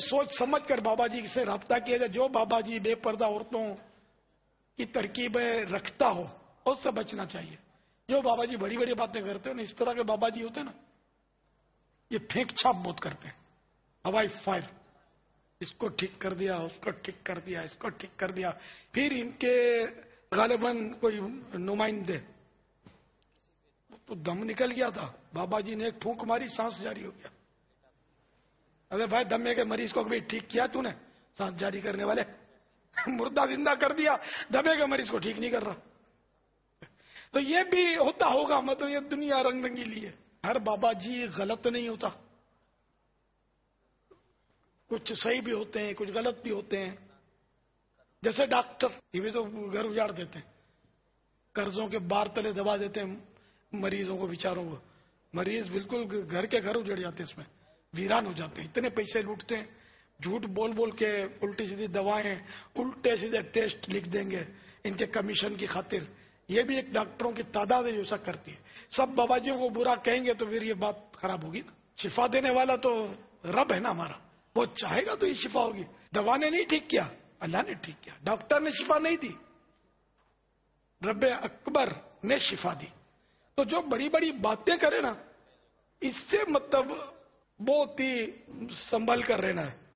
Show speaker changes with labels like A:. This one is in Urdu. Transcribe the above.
A: سوچ سمجھ کر بابا جی سے رابطہ کیا جائے. جو بابا جی بے پردہ عورتوں کی ترکیبیں رکھتا ہو اس سے بچنا چاہیے. جو بابا جی بڑی بڑی باتیں کرتے ہیں نا، اس طرح کے بابا جی ہوتے ہیں نا، یہ پھینک چھاپ بہت کرتے ہیں. ہوائی فائر، اس کو ٹھیک کر دیا، اس کو ٹھیک کر دیا، اس کو ٹھیک کر دیا. پھر ان کے غالباً کوئی نمائندے تو دم نکل گیا تھا. بابا جی نے ایک پھونک ماری، سانس جاری ہو گیا. ارے بھائی، دمے کے مریض کو کبھی ٹھیک کیا تو نے؟ سانس جاری کرنے والے مردہ زندہ کر دیا، دمے کے مریض کو ٹھیک نہیں کر رہا. تو یہ بھی ہوتا ہوگا. مطلب یہ دنیا رنگ رنگیلی ہے. ہر بابا جی غلط نہیں ہوتا، کچھ صحیح بھی ہوتے ہیں، کچھ غلط بھی ہوتے ہیں. جیسے ڈاکٹر، یہ بھی تو گھر اجاڑ دیتے ہیں، قرضوں کے بار تلے دبا دیتے ہیں مریضوں کو، بیچاروں کو. مریض بالکل گھر کے گھر اجڑ جاتے ہیں، اس میں ویران ہو جاتے ہیں. اتنے پیسے لوٹتے ہیں، جھوٹ بول بول کے الٹی سیدھی دوائیں، الٹے سیدھے ٹیسٹ لکھ دیں گے ان کے کمیشن کی خاطر. یہ بھی ایک ڈاکٹروں کی تعداد ہے جو ایسا کرتی ہے. سب بابا جیوں کو برا کہیں گے تو پھر یہ بات خراب ہوگی نا. شفا دینے والا تو رب ہے نا ہمارا، وہ چاہے گا تو یہ شفا ہوگی. دوا نے نہیں ٹھیک کیا، اللہ نے ٹھیک کیا. ڈاکٹر نے شفا نہیں دی، رب اکبر نے شفا دی. تو جو بڑی بڑی باتیں کرے نا، اس سے مطلب بہت ہی سنبھل کر رہنا ہے.